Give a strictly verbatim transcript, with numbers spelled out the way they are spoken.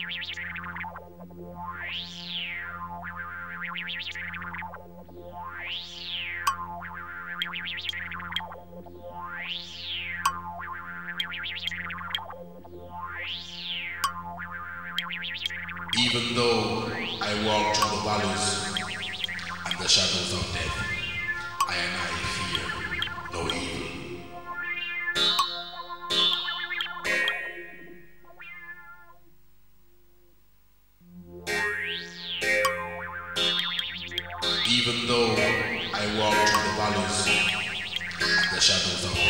Even though I walk through the valleys and the shadows of death, I and I fear no evil. Even though I walk through the valleys and the shadows of